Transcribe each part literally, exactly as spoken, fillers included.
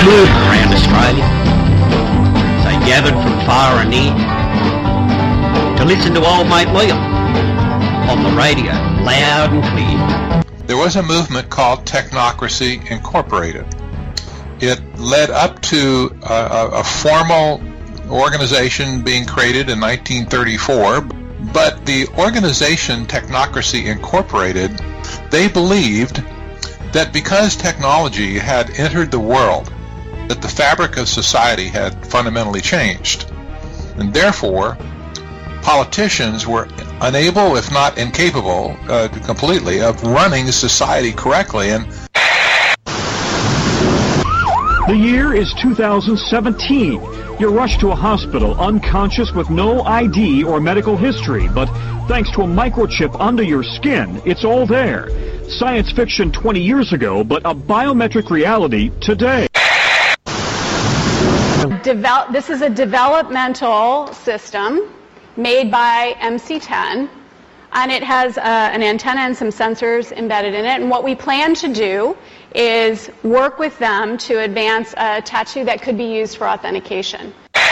movement around Australia. They gathered from far and near to listen to old mate Leon on the radio, loud and clear. There was a movement called Technocracy Incorporated. It led up to a, a, a formal organization being created in nineteen thirty-four, but the organization Technocracy Incorporated, they believed that because technology had entered the world, that the fabric of society had fundamentally changed, and therefore politicians were unable, if not incapable, uh, completely, of running society correctly. And the year is two thousand seventeen. You're rushed to a hospital unconscious with no I D or medical history, but thanks to a microchip under your skin, it's all there. Science fiction twenty years ago, but a biometric reality today. Devel- this is a developmental system made by M C ten, and it has uh, an antenna and some sensors embedded in it. And what we plan to do is work with them to advance a tattoo that could be used for authentication.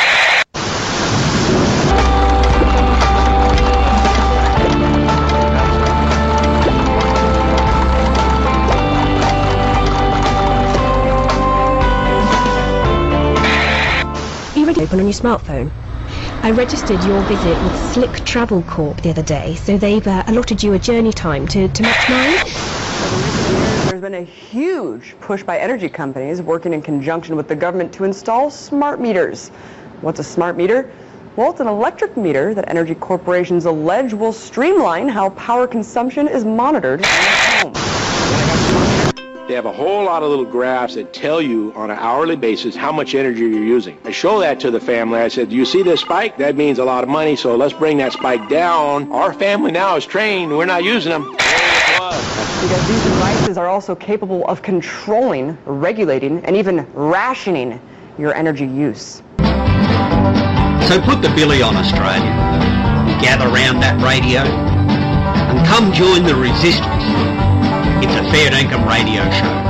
Open on your smartphone. I registered your visit with Slick Travel Corp the other day, so they've uh, allotted you a journey time to, to match mine. There's been a huge push by energy companies working in conjunction with the government to install smart meters. What's a smart meter? Well, it's an electric meter that energy corporations allege will streamline how power consumption is monitored in your home. They have a whole lot of little graphs that tell you on an hourly basis how much energy you're using. I show that to the family. I said, do you see this spike? That means a lot of money, so let's bring that spike down. Our family now is trained. We're not using them. Because these devices are also capable of controlling, regulating, and even rationing your energy use. So put the billy on, Australia. Gather round that radio and come join the resistance. It's a fair income radio show.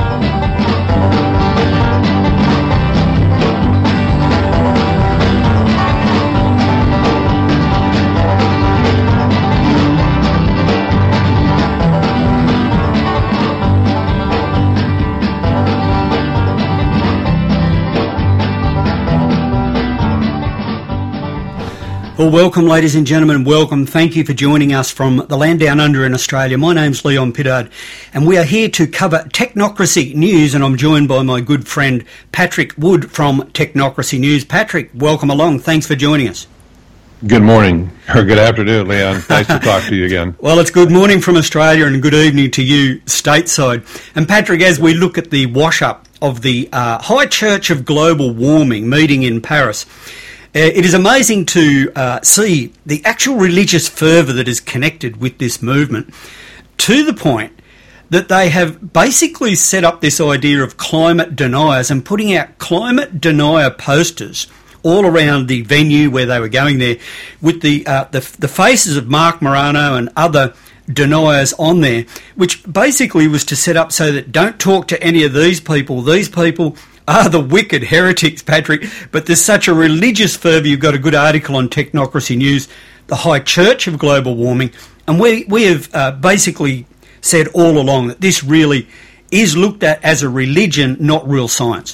Well, welcome, ladies and gentlemen, welcome. Thank you for joining us from the land down under in Australia. My name's Leon Pittard, and we are here to cover Technocracy News, and I'm joined by my good friend Patrick Wood from Technocracy News. Patrick, welcome along. Thanks for joining us. good morning, or good afternoon, Leon. Nice to talk to you again. Well, it's good morning from Australia and good evening to you stateside. And Patrick, as we look at the wash-up of the uh, High Church of Global Warming meeting in Paris, Uh, it is amazing to uh, see the actual religious fervour that is connected with this movement, to the point that they have basically set up this idea of climate deniers and putting out climate denier posters all around the venue where they were going there, with the uh, the, the faces of Mark Morano and other deniers on there, which basically was to set up so that don't talk to any of these people. These people are the wicked heretics, Patrick. But there's such a religious fervour. You've got a good article on Technocracy News, the High Church of Global Warming, and we we have uh, basically said all along that this really is looked at as a religion, not real science.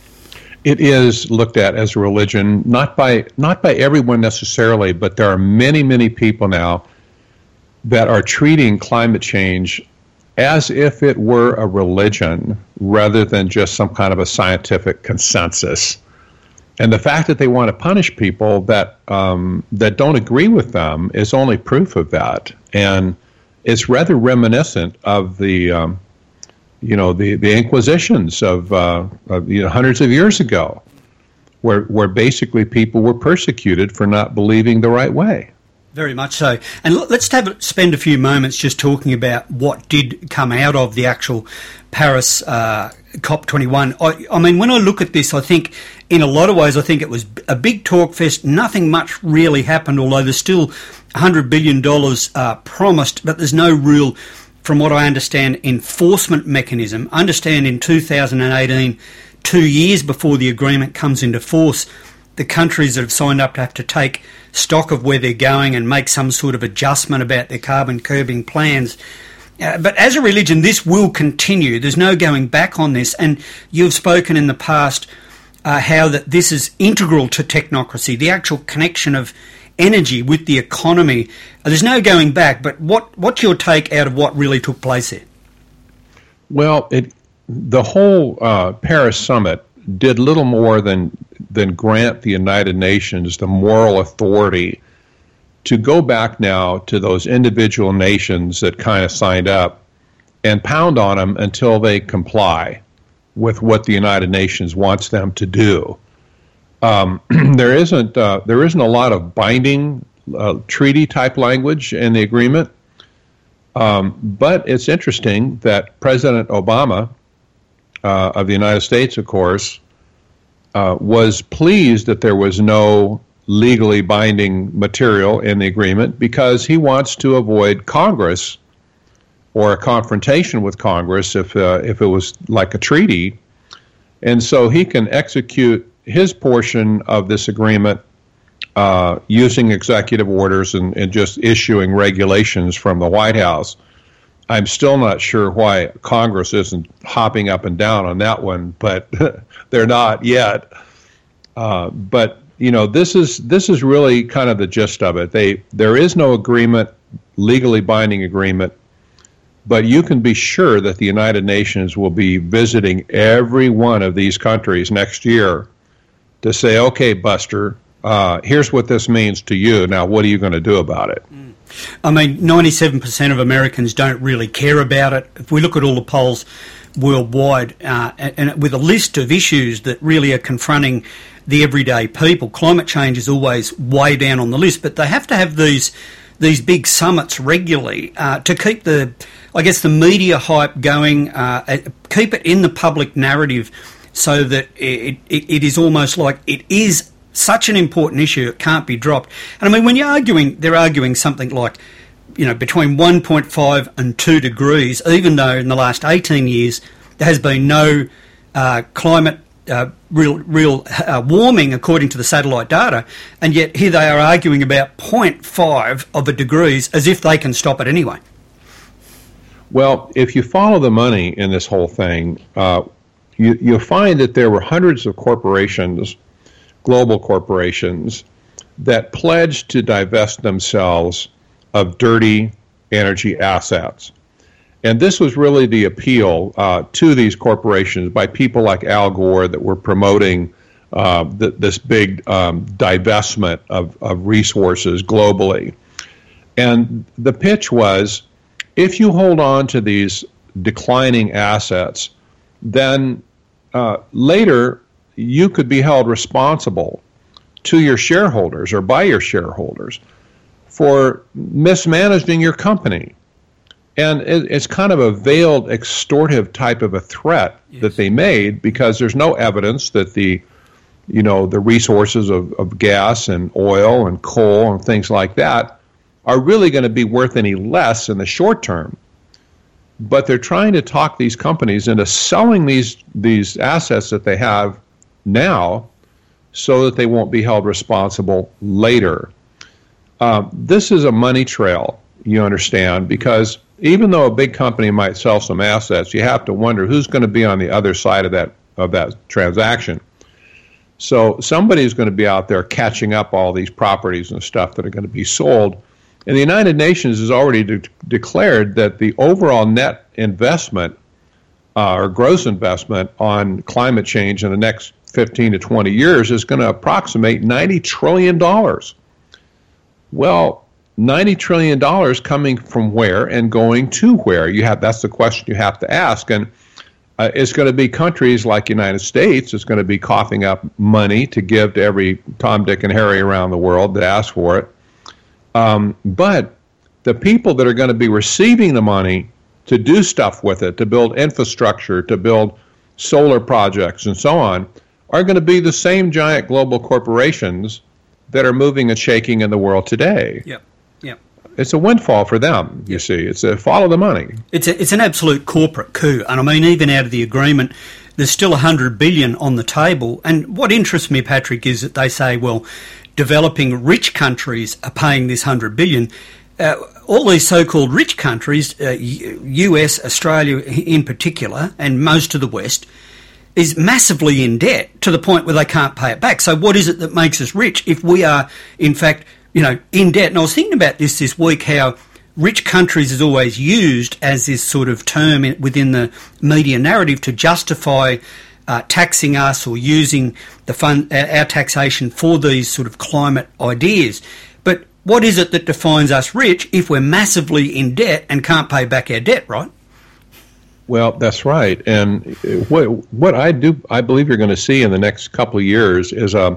It is looked at as a religion, not by not by everyone necessarily, but there are many, many people now that are treating climate change as if it were a religion rather than just some kind of a scientific consensus. And the fact that they want to punish people that um, that don't agree with them is only proof of that. And it's rather reminiscent of the, um, you know, the, the Inquisitions of, uh, of you know, hundreds of years ago, where where basically people were persecuted for not believing the right way. Very much so. And let's have, spend a few moments just talking about what did come out of the actual Paris uh, COP twenty-one. I, I mean, when I look at this, I think in a lot of ways, I think it was a big talk fest. Nothing much really happened, although there's still one hundred billion dollars uh, promised, but there's no real, from what I understand, enforcement mechanism. I understand in two thousand eighteen, two years before the agreement comes into force, the countries that have signed up to have to take stock of where they're going and make some sort of adjustment about their carbon curbing plans. Uh, but as a religion, this will continue. There's no going back on this. And you've spoken in the past uh, how that this is integral to technocracy, the actual connection of energy with the economy. Uh, there's no going back. But what, what's your take out of what really took place there? Well, it, the whole uh, Paris summit did little more than than grant the United Nations the moral authority to go back now to those individual nations that kind of signed up and pound on them until they comply with what the United Nations wants them to do. Um, there isn't uh, there isn't a lot of binding uh, treaty type language in the agreement, um, but it's interesting that President Obama uh, of the United States, of course, uh, was pleased that there was no legally binding material in the agreement because he wants to avoid Congress or a confrontation with Congress if uh, if it was like a treaty. And so he can execute his portion of this agreement uh, using executive orders and, and just issuing regulations from the White House. I'm still not sure why Congress isn't hopping up and down on that one, but they're not yet. Uh, but you know, this is this is really kind of the gist of it. They there is no agreement, legally binding agreement, but you can be sure that the United Nations will be visiting every one of these countries next year to say, okay, Buster, uh, here's what this means to you. Now, what are you going to do about it? Mm. I mean, ninety-seven percent of Americans don't really care about it. If we look at all the polls worldwide, uh, and, and with a list of issues that really are confronting the everyday people, climate change is always way down on the list, but they have to have these these big summits regularly uh, to keep the, I guess, the media hype going, uh, keep it in the public narrative so that it, it, it is almost like it is such an important issue, it can't be dropped. And I mean, when you're arguing, they're arguing something like, you know, between one point five and two degrees, even though in the last eighteen years there has been no uh, climate uh, real real uh, warming according to the satellite data, and yet here they are arguing about zero point five of a degrees as if they can stop it anyway. Well, if you follow the money in this whole thing, uh, you, you'll find that there were hundreds of corporations, global corporations, that pledged to divest themselves of dirty energy assets. And this was really the appeal uh, to these corporations by people like Al Gore that were promoting uh, th- this big um, divestment of, of resources globally. And the pitch was, if you hold on to these declining assets, then uh, later you could be held responsible to your shareholders or by your shareholders for mismanaging your company. And it, it's kind of a veiled, extortive type of a threat yes. that they made because there's no evidence that the, you know, the resources of, of gas and oil and coal and things like that are really going to be worth any less in the short term. But they're trying to talk these companies into selling these these assets that they have now so that they won't be held responsible later. Um, this is a money trail, you understand, because even though a big company might sell some assets, you have to wonder who's going to be on the other side of that of that transaction. So somebody's going to be out there catching up all these properties and stuff that are going to be sold. And the United Nations has already de- declared that the overall net investment uh, or gross investment on climate change in the next fifteen to twenty years is going to approximate ninety trillion dollars. Well, ninety trillion dollars coming from where and going to where? You have that's the question you have to ask. And uh, it's going to be countries like the United States. It's going to be coughing up money to give to every Tom, Dick, and Harry around the world that ask for it. Um, but the people that are going to be receiving the money to do stuff with it, to build infrastructure, to build solar projects and so on, are going to be the same giant global corporations that are moving and shaking in the world today. Yep. Yep. it's a windfall for them. You see, it's a follow the money. It's a, it's an absolute corporate coup, and I mean, even out of the agreement, there's still a hundred billion on the table. And what interests me, Patrick, is that they say, well, developing rich countries are paying this hundred billion. Uh, all these so-called rich countries, uh, U S, Australia in particular, and most of the West, is massively in debt to the point where they can't pay it back. So what is it that makes us rich if we are, in fact, you know, in debt? And I was thinking about this this week, how rich countries is always used as this sort of term in, within the media narrative to justify uh, taxing us or using the fund, our taxation for these sort of climate ideas. But what is it that defines us rich if we're massively in debt and can't pay back our debt, right? Well, that's right. And what what I do, I believe you're going to see in the next couple of years is, uh,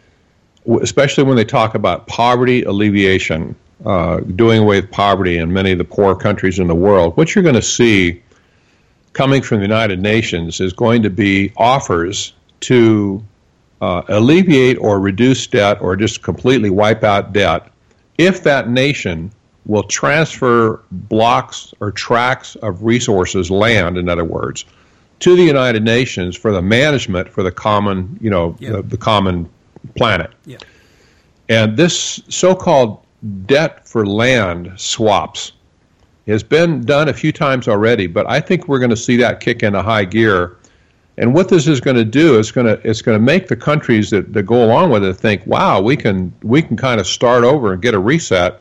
especially when they talk about poverty alleviation, uh, doing away with poverty in many of the poor countries in the world, what you're going to see coming from the United Nations is going to be offers to uh, alleviate or reduce debt or just completely wipe out debt if that nation will transfer blocks or tracts of resources, land, in other words, to the United Nations for the management for the common, you know, yep. the, the common planet. Yep. And this so-called debt for land swaps has been done a few times already, but I think we're going to see that kick into high gear. And what this is going to do is going to it's going to make the countries that, that go along with it think, wow, we can we can kind of start over and get a reset.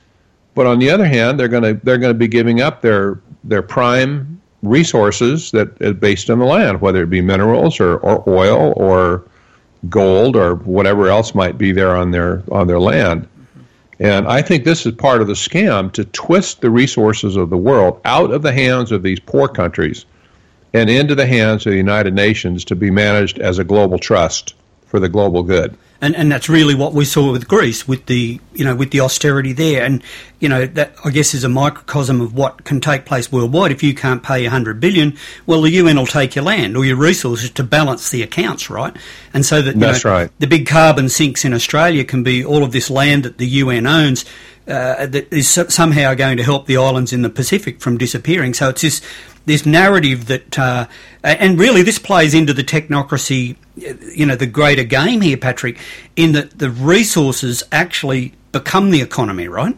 But on the other hand, they're going to they're going to be giving up their their prime resources that are based on the land, whether it be minerals or, or oil or gold or whatever else might be there on their on their land. Mm-hmm. And I think this is part of the scam to twist the resources of the world out of the hands of these poor countries and into the hands of the United Nations to be managed as a global trust for the global good. And and that's really what we saw with Greece, with the you know with the austerity there, and you know that I guess is a microcosm of what can take place worldwide. If you can't pay a hundred billion, well, the U N will take your land or your resources to balance the accounts, right? And so that you that's know, right. The big carbon sinks in Australia can be all of this land that the U N owns uh, that is somehow going to help the islands in the Pacific from disappearing. So it's this this narrative that, uh, and really this plays into the technocracy, you know, the greater game here, Patrick, in that the resources actually become the economy, right?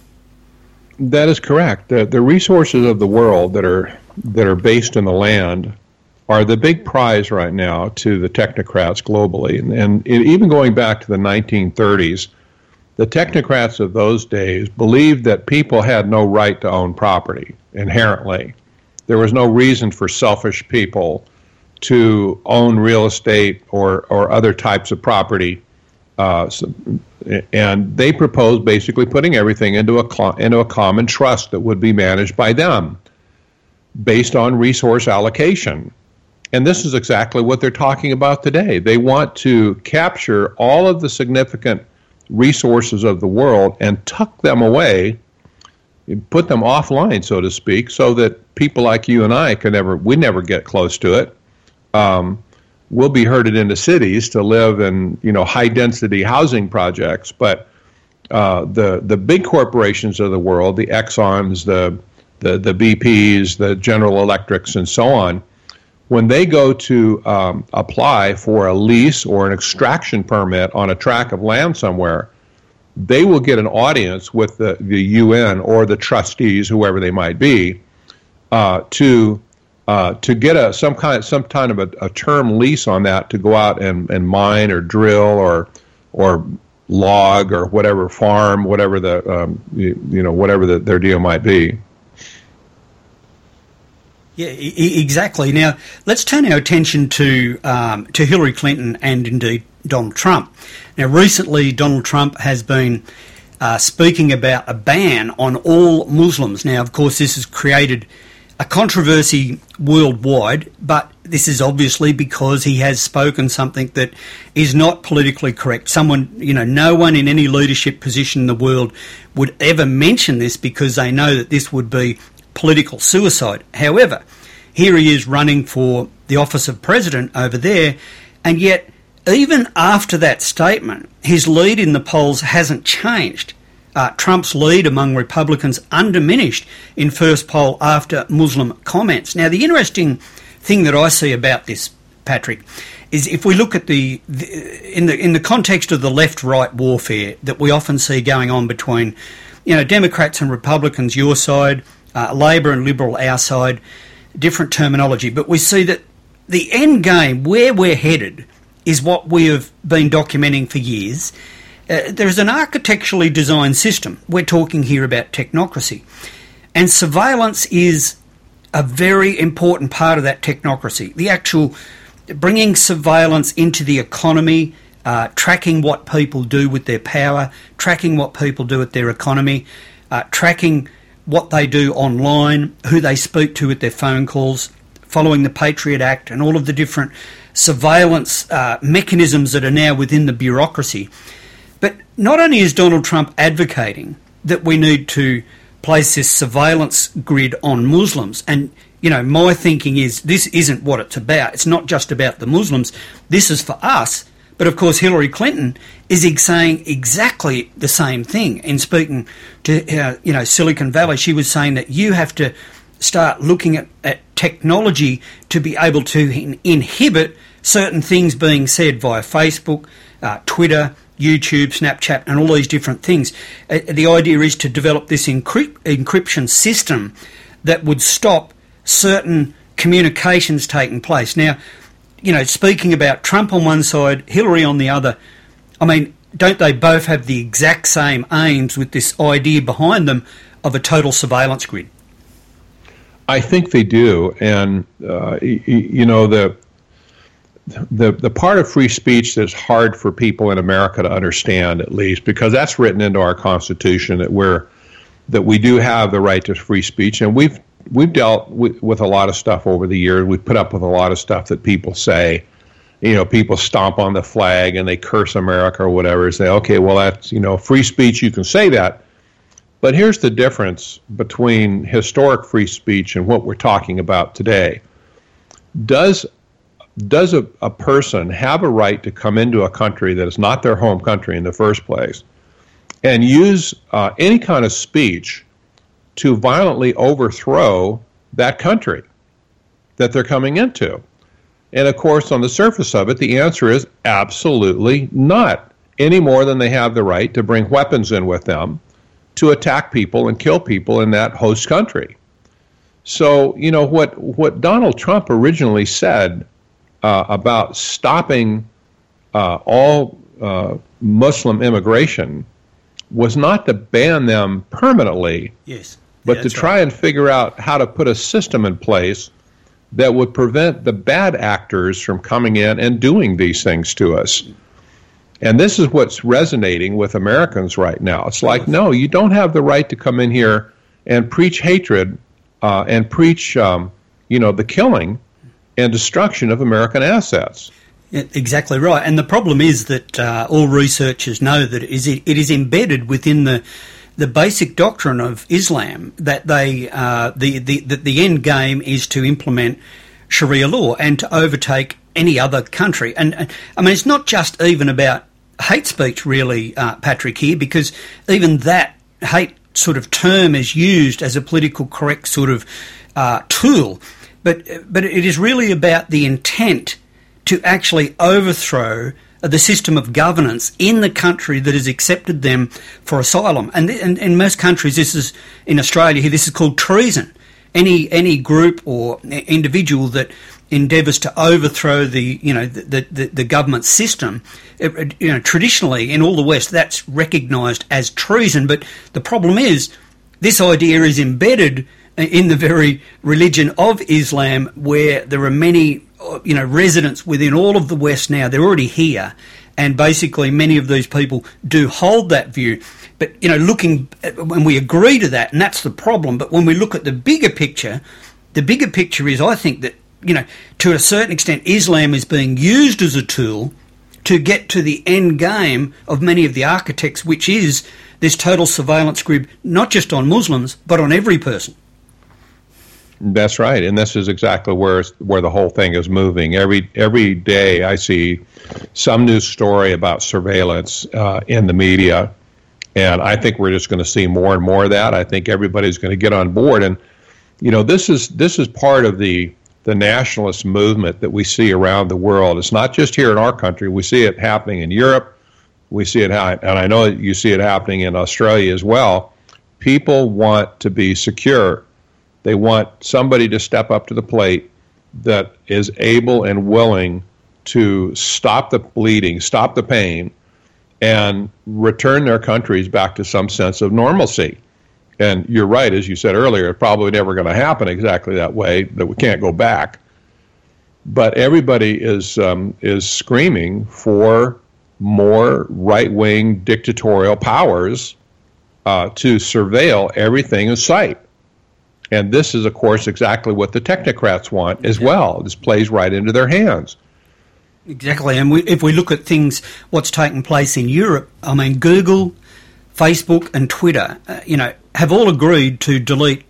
That is correct. The, the resources of the world that are that are based in the land are the big prize right now to the technocrats globally. And, and it, even going back to the nineteen thirties, the technocrats of those days believed that people had no right to own property inherently. There was no reason for selfish people to own real estate or, or other types of property. Uh, so, and they proposed basically putting everything into a, into a common trust that would be managed by them based on resource allocation. And this is exactly what they're talking about today. They want to capture all of the significant resources of the world and tuck them away, put them offline, so to speak, so that people like you and I can never, we never get close to it. Um, we'll be herded into cities to live in, you know, high density housing projects, but uh, the the big corporations of the world, the Exxons, the the the B Ps, the General Electrics, and so on, when they go to um, apply for a lease or an extraction permit on a tract of land somewhere, they will get an audience with the, the U N or the trustees, whoever they might be, uh, to uh, to get a some kind some kind of a, a term lease on that to go out and, and mine or drill or or log or whatever farm, whatever the um, you, you know whatever the, their deal might be. Yeah, e- exactly. Now let's turn our attention to um, to Hillary Clinton and indeed Donald Trump. Now, recently, Donald Trump has been uh, speaking about a ban on all Muslims. Now, of course, this has created a controversy worldwide, but this is obviously because he has spoken something that is not politically correct. Someone, you know, no one in any leadership position in the world would ever mention this because they know that this would be political suicide. However, here he is running for the office of president over there, and yet even after that statement, his lead in the polls hasn't changed. uh, Trump's lead among Republicans undiminished in first poll after Muslim comments. Now, the interesting thing that I see about this, Patrick, is if we look at the, the in the in the context of the left-right warfare that we often see going on between, you know, Democrats and Republicans, your side, uh, Labor and Liberal, our side, different terminology, but we see that the end game, where we're headed, is what we have been documenting for years. Uh, there's an architecturally designed system. We're talking here about technocracy. And surveillance is a very important part of that technocracy. The actual bringing surveillance into the economy, uh, tracking what people do with their power, tracking what people do with their economy, uh, tracking what they do online, who they speak to with their phone calls, following the Patriot Act and all of the different surveillance uh, mechanisms that are now within the bureaucracy. But not only is Donald Trump advocating that we need to place this surveillance grid on Muslims, and, you know, my thinking is this isn't what it's about. It's not just about the Muslims. This is for us. But, of course, Hillary Clinton is saying exactly the same thing. In speaking to, uh, you know, Silicon Valley, she was saying that you have to start looking at, at technology to be able to in- inhibit certain things being said via Facebook, uh, Twitter, YouTube, Snapchat, and all these different things. Uh, the idea is to develop this encrypt- encryption system that would stop certain communications taking place. Now, you know, speaking about Trump on one side, Hillary on the other, I mean, don't they both have the exact same aims with this idea behind them of a total surveillance grid? I think they do, and uh, y- you know the the the part of free speech that's hard for people in America to understand, at least, because that's written into our Constitution that we're that we do have the right to free speech, and we've we've dealt with, with a lot of stuff over the years. We've put up with a lot of stuff that people say. You know, people stomp on the flag and they curse America or whatever. Say, okay, well, that's, you know, free speech. You can say that. But here's the difference between historic free speech and what we're talking about today. Does does a, a person have a right to come into a country that is not their home country in the first place and use uh, any kind of speech to violently overthrow that country that they're coming into? And, of course, on the surface of it, the answer is absolutely not, any more than they have the right to bring weapons in with them to attack people and kill people in that host country. So, you know, what, what Donald Trump originally said uh, about stopping uh, all uh, Muslim immigration was not to ban them permanently, yes, but yeah, to try right. and figure out how to put a system in place that would prevent the bad actors from coming in and doing these things to us. And this is what's resonating with Americans right now. It's like, no, you don't have the right to come in here and preach hatred uh, and preach, um, you know, the killing and destruction of American assets. Yeah, exactly right. And the problem is that uh, all researchers know that it is, it is embedded within the the basic doctrine of Islam that they uh, the, the, the, the end game is to implement Sharia law and to overtake any other country. And, and I mean, it's not just even about hate speech, really, uh, Patrick, here, because even that hate sort of term is used as a political correct sort of uh, tool. But but it is really about the intent to actually overthrow the system of governance in the country that has accepted them for asylum. And, and in most countries, this is, in Australia here, this is called treason. Any any group or individual that endeavours to overthrow the, you know, the, the, the government system, it, you know, traditionally in all the West, that's recognised as treason. But the problem is, this idea is embedded in the very religion of Islam, where there are many, you know, residents within all of the West now. They're already here, and basically many of these people do hold that view. But, you know, looking at, when we agree to that, and that's the problem, but when we look at the bigger picture, the bigger picture is, I think that, you know, to a certain extent, Islam is being used as a tool to get to the end game of many of the architects, which is this total surveillance grid, not just on Muslims, but on every person. That's right, and this is exactly where where the whole thing is moving. Every every day I see some news story about surveillance uh, in the media, And I think we're just going to see more and more of that. I think everybody's going to get on board. And, you know, this is this is part of the the nationalist movement that we see around the world. It's not just here in our country. We see it happening in Europe. We see it, and I know you see it happening in Australia as well. People want to be secure. They want somebody to step up to the plate that is able and willing to stop the bleeding, stop the pain, and return their countries back to some sense of normalcy. And you're right, as you said earlier, it's probably never going to happen exactly that way, that we can't go back. But everybody is um, is screaming for more right-wing dictatorial powers uh, to surveil everything in sight. And this is, of course, exactly what the technocrats want as well. This plays right into their hands. Exactly. And we, if we look at things, what's taken place in Europe, I mean, Google, Facebook and Twitter, uh, you know, have all agreed to delete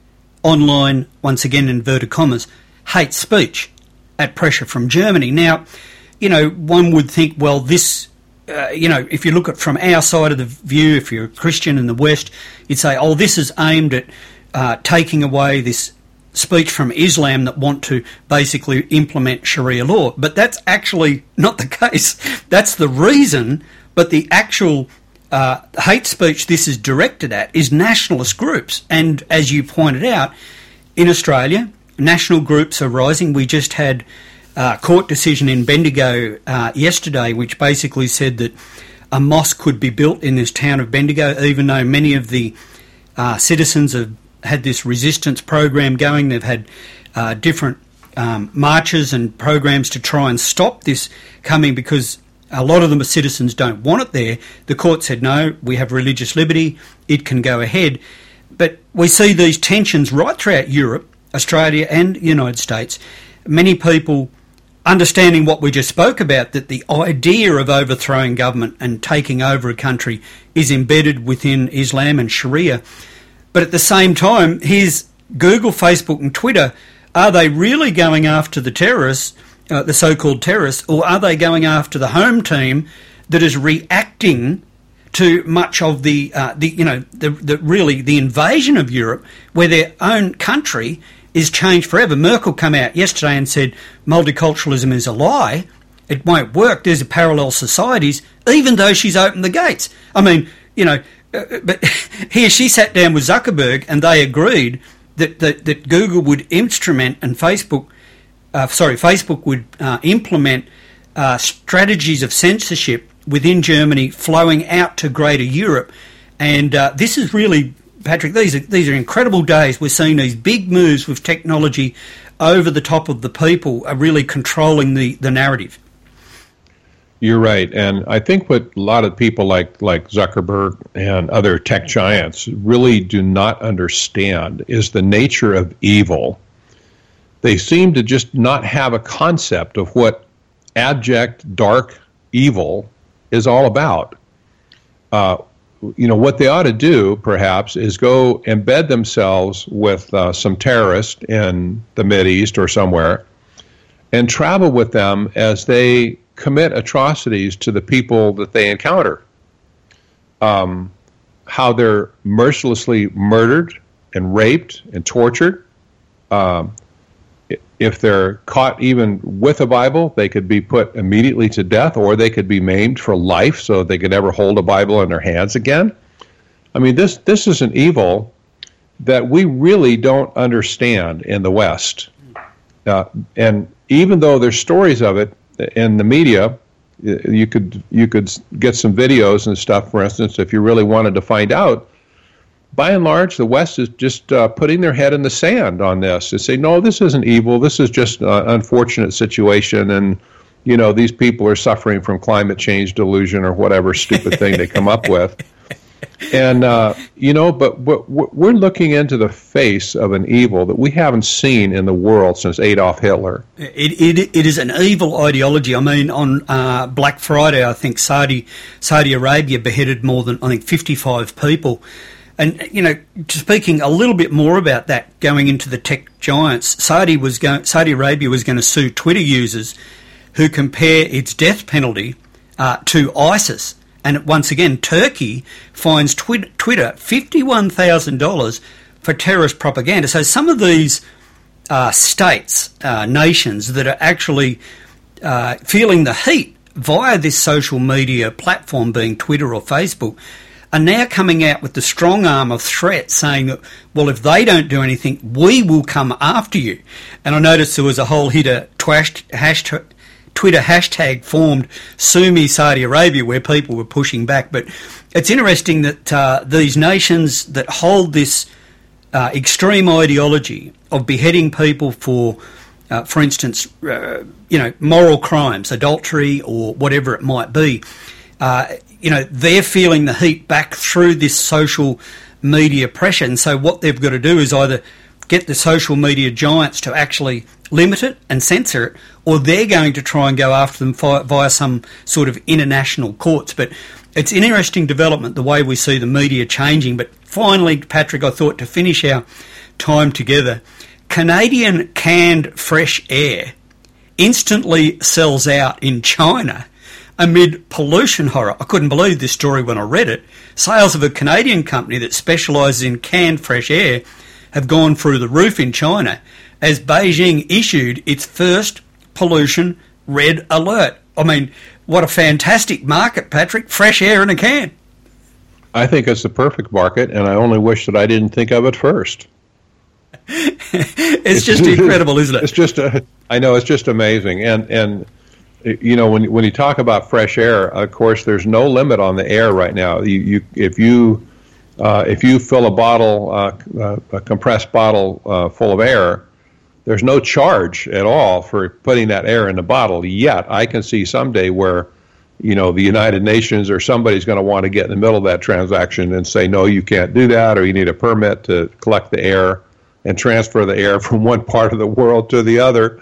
online, once again, inverted commas, hate speech at pressure from Germany. Now, you know, one would think, well, this, uh, you know, if you look at from our side of the view, if you're a Christian in the West, you'd say, oh, this is aimed at uh, taking away this speech from Islam that want to basically implement Sharia law. But that's actually not the case. That's the reason, but the actual uh, hate speech this is directed at is nationalist groups. And as you pointed out, in Australia, national groups are rising. We just had a court decision in Bendigo uh, yesterday which basically said that a mosque could be built in this town of Bendigo, even though many of the uh, citizens have had this resistance program going. They've had uh, different um, marches and programs to try and stop this coming because a lot of them citizens don't want it there. The court said, no, we have religious liberty, it can go ahead. But we see these tensions right throughout Europe, Australia and the United States. Many people understanding what we just spoke about, that the idea of overthrowing government and taking over a country is embedded within Islam and Sharia. But at the same time, here's Google, Facebook and Twitter. Are they really going after the terrorists, uh, the so-called terrorists, or are they going after the home team that is reacting to much of the, uh, the you know, the, the really the invasion of Europe, where their own country is changed forever? Merkel came out yesterday and said multiculturalism is a lie. It won't work. There's a parallel societies, even though she's opened the gates. I mean, you know, uh, but here she sat down with Zuckerberg and they agreed that, that, that Google would instrument and Facebook, uh, sorry, Facebook would uh, implement uh, strategies of censorship within Germany flowing out to greater Europe. And uh, this is really, Patrick, these are, these are incredible days. We're seeing these big moves with technology over the top of the people are really controlling the, the narrative. You're right. And I think what a lot of people like, like Zuckerberg and other tech giants really do not understand is the nature of evil. They seem to just not have a concept of what abject, dark evil is all about. Uh, you know, what they ought to do, perhaps, is go embed themselves with uh, some terrorists in the Mideast or somewhere and travel with them as they commit atrocities to the people that they encounter. Um, how they're mercilessly murdered and raped and tortured. Um, if they're caught even with a Bible, they could be put immediately to death, or they could be maimed for life so they could never hold a Bible in their hands again. I mean, this this is an evil that we really don't understand in the West. Uh, and even though there's stories of it in the media, you could you could get some videos and stuff, for instance, if you really wanted to find out. By and large, the West is just uh, putting their head in the sand on this and say, no, this isn't evil. This is just an unfortunate situation. And, you know, these people are suffering from climate change delusion or whatever stupid thing they come up with. And, uh, you know, but we're looking into the face of an evil that we haven't seen in the world since Adolf Hitler. It, it, it is an evil ideology. I mean, on uh, Black Friday, I think Saudi Saudi Arabia beheaded more than, I think, fifty-five people. And, you know, speaking a little bit more about that, going into the tech giants, Saudi was going, Saudi Arabia was going to sue Twitter users who compare its death penalty uh, to ISIS. And once again, Turkey fines twi- Twitter fifty-one thousand dollars for terrorist propaganda. So some of these uh, states, uh, nations that are actually uh, feeling the heat via this social media platform, being Twitter or Facebook, are now coming out with the strong arm of threat, saying that, well, if they don't do anything, we will come after you. And I noticed there was a whole hitter twash, hashtag, Twitter hashtag formed, Sue Me Saudi Arabia, where people were pushing back. But it's interesting that uh, these nations that hold this uh, extreme ideology of beheading people for, uh, for instance, uh, you know, moral crimes, adultery or whatever it might be, uh, you know, they're feeling the heat back through this social media pressure. And so what they've got to do is either get the social media giants to actually limit it and censor it, or they're going to try and go after them via, via some sort of international courts. But it's an interesting development, the way we see the media changing. But finally, Patrick, I thought to finish our time together, Canadian canned fresh air instantly sells out in China amid pollution horror. I couldn't believe this story when I read it. Sales of a Canadian company that specialises in canned fresh air have gone through the roof in China as Beijing issued its first pollution red alert. I mean, what a fantastic market, Patrick. Fresh air in a can. I think it's the perfect market, and I only wish that I didn't think of it first. it's just incredible, isn't it? It's just, a, I know, it's just amazing. And, and you know, when when you talk about fresh air, of course, there's no limit on the air right now. You, you if you uh, if you fill a bottle, uh, uh, a compressed bottle uh, full of air, there's no charge at all for putting that air in the bottle. Yet, I can see someday where, you know, the United Nations or somebody's going to want to get in the middle of that transaction and say, no, you can't do that, or you need a permit to collect the air and transfer the air from one part of the world to the other.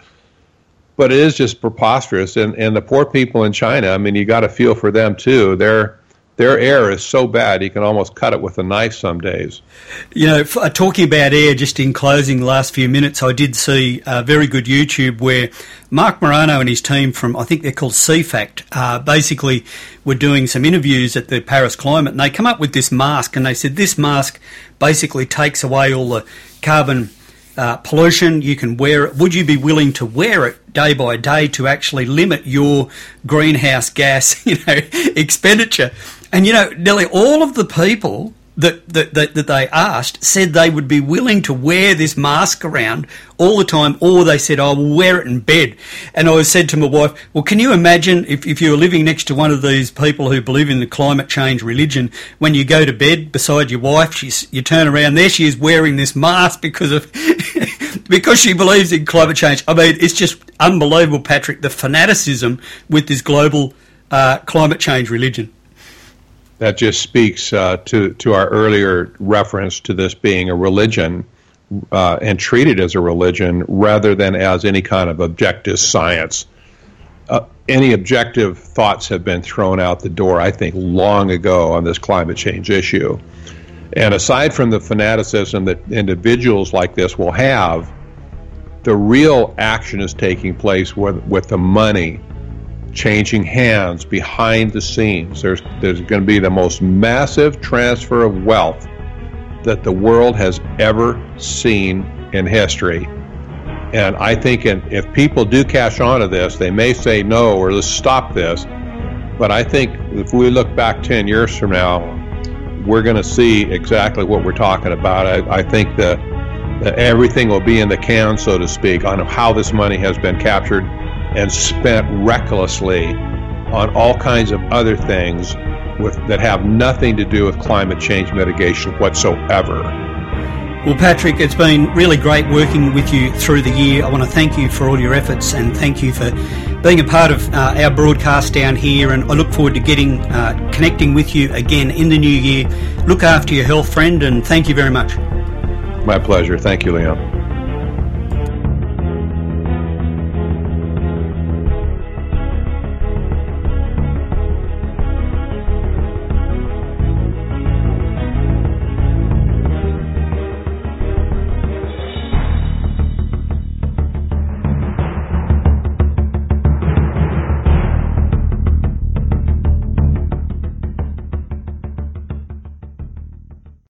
But it is just preposterous, and, and the poor people in China, I mean, you got to feel for them too. Their their air is so bad you can almost cut it with a knife some days. You know, f- talking about air, just in closing the last few minutes, I did see a very good YouTube where Mark Morano and his team from, I think they're called C FACT, uh, basically were doing some interviews at the Paris Climate, and they come up with this mask, and they said this mask basically takes away all the carbon Uh, pollution. You can wear it. Would you be willing to wear it day by day to actually limit your greenhouse gas, you know, expenditure? And, you know, nearly all of the people that, that, that, that they asked said they would be willing to wear this mask around all the time, or they said, I will wear it in bed. And I said to my wife, well, can you imagine if, if you were living next to one of these people who believe in the climate change religion, when you go to bed beside your wife, she's, you turn around, there she is wearing this mask because of because she believes in climate change. I mean, it's just unbelievable, Patrick, the fanaticism with this global uh, climate change religion. That just speaks uh, to, to our earlier reference to this being a religion uh, and treated as a religion rather than as any kind of objective science. Uh, any objective thoughts have been thrown out the door, I think, long ago on this climate change issue. And aside from the fanaticism that individuals like this will have, the real action is taking place with, with the money changing hands behind the scenes. There's there's going to be the most massive transfer of wealth that the world has ever seen in history. And I think in, if people do cash onto this, they may say no or let's stop this. But I think if we look back ten years from now, we're going to see exactly what we're talking about. I, I think that, that everything will be in the can, so to speak, on how this money has been captured and spent recklessly on all kinds of other things with, that have nothing to do with climate change mitigation whatsoever. Well, Patrick, it's been really great working with you through the year. I want to thank you for all your efforts and thank you for being a part of uh, our broadcast down here, and I look forward to getting uh, connecting with you again in the new year. Look after your health, friend, and thank you very much. My pleasure. Thank you, Leon.